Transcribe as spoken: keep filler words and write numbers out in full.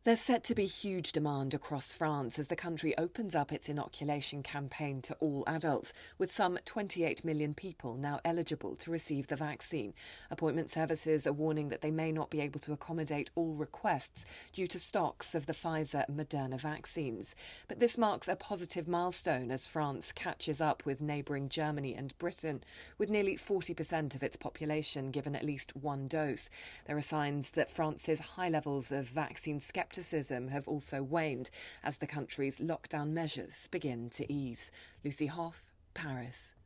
There's set to be huge demand across France as the country opens up its inoculation campaign to all adults, with some twenty-eight million people now eligible to receive the vaccine. Appointment services are warning that they may not be able to accommodate all requests due to stocks of the Pfizer and Moderna vaccines. But this marks a positive milestone as France catches up with neighbouring Germany and Britain, with nearly forty percent of its population given at least one dose. There are signs that France's high levels of vaccine skepticism have also waned as the country's lockdown measures begin to ease. Lucy Hough, Paris.